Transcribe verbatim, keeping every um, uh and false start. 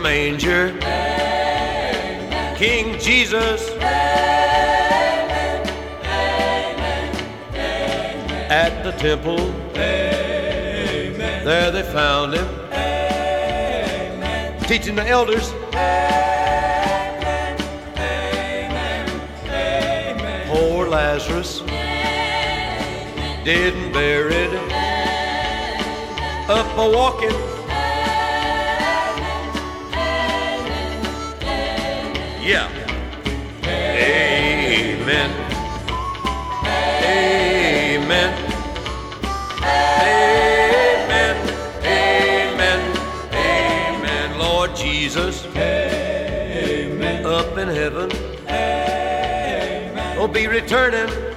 manger. Amen. King Jesus. Amen. Amen. Amen. At the temple. Amen. There they found him. Amen. Teaching the elders. Amen. Amen. Amen. Poor Lazarus. Amen. Didn't bury it. Up a walking. Yeah. Amen. Amen. Amen. Amen. Amen. Lord Jesus. Amen. Up in heaven. Amen. Oh, be returning.